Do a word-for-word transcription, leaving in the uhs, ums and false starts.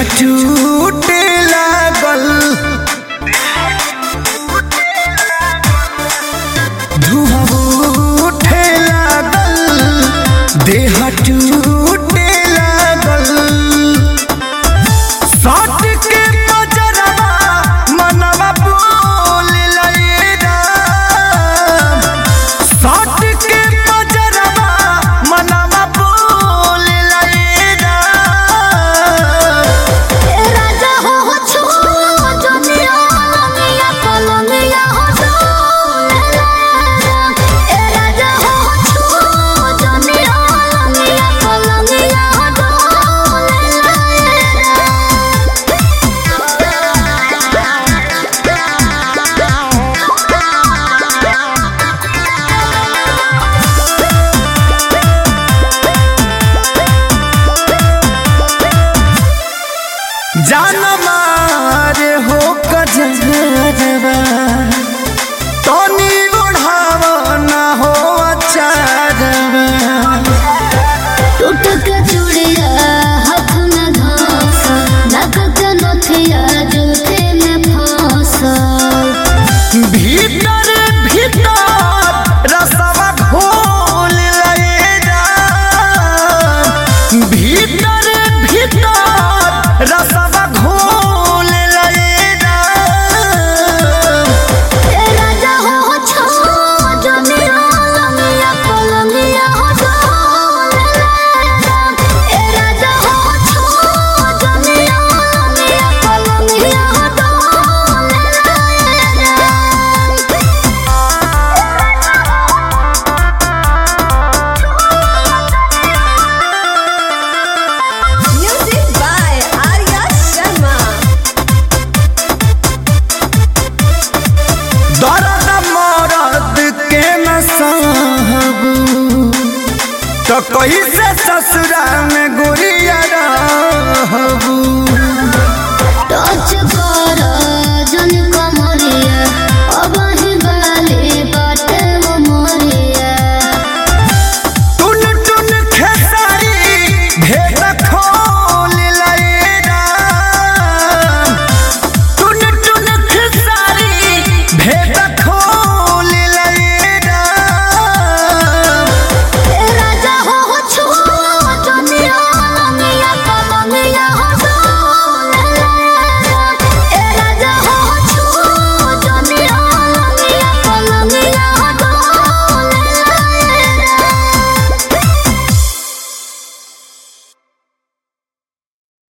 टूटे लागल धुआं उठे लागल देह टूटे लागल साथ के बजरवा मनवा बोल लैरा साथ के बजरवा मनवा बोल लैरा ए राजा हो छो दुनिया दुनिया पलंगिया हो डोले ए राजा हो छो दुनिया दुनिया पलंगिया हो डोले जान मारे हो कजरवा तनी ओढ़ावा ना हो अचारवा टूट के चूड़िया हाथ में घास नाक के नथिया जूते में फांस भीतर भीतर रसवा घोल लैरा भीतर भीतर रसवा घोल लैरा ए राजा हो छो दुनिया दुनिया पलंगिया हो डोले ए राजा हो छो दुनिया दुनिया पलंगिया हो डोले Music by Arya Sharma. दर्द मरद के न सहबू तो कैसे